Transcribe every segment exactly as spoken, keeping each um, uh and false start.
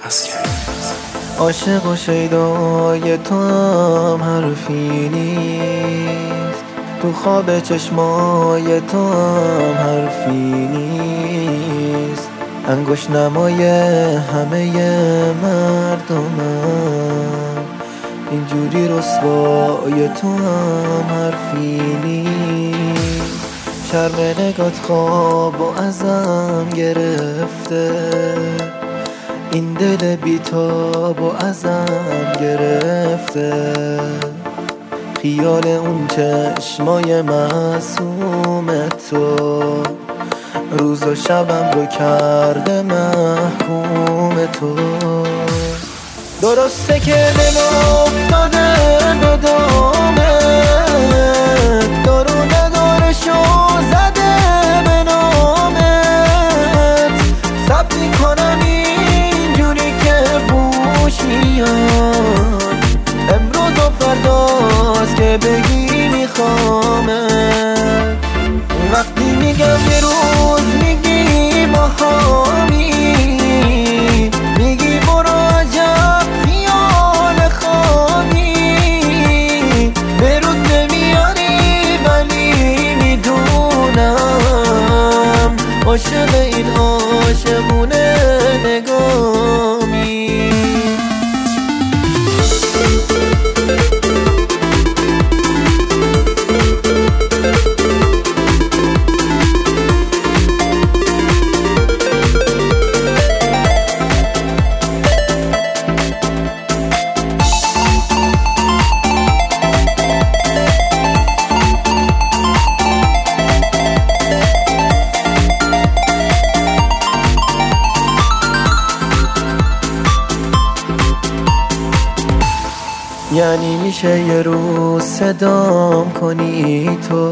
عاشق و شیدای تو هم حرفی نیست، تو خواب چشمای تو هم حرفی نیست. انگشت نمای همه مردمم، اینجوری رسوای تو هم حرفی نیست. شرم نگات خواب و ازم گرفته، این دل بیتاب و ازم گرفته. خیال اون چشمای معصوم تو روز و شبم رو کرده محکوم تو. درسته که دل افتاده به دامت، دارو ندارشو زده به نامت. ثبت میکنم اینجوری که بوش میاد، امروز و فرداست که بگی میخوامت. وقتی میگم یه روز میگی باهامی، میگی برو عجب خیال خوابی. به رود نمیاری ولی میدونم عاشق این عاشقونه نگامی. یعنی میشه یه روز صدام کنی تو،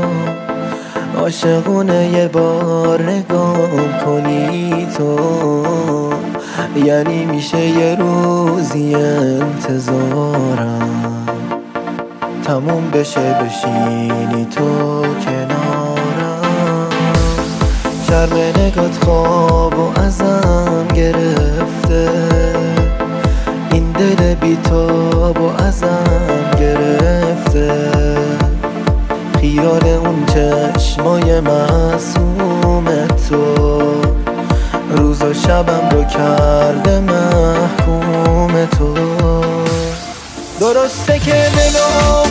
عاشقونه یه بار نگام کنی تو. یعنی میشه یه روزی انتظارم تموم بشه بشینی تو کنارم. شرم نگات خواب و ازم گرفته، این دل بیتاب و ازم گرفته. خیال اون چشمای معصوم تو روز و شبم رو کرده محکوم تو. درسته که دلم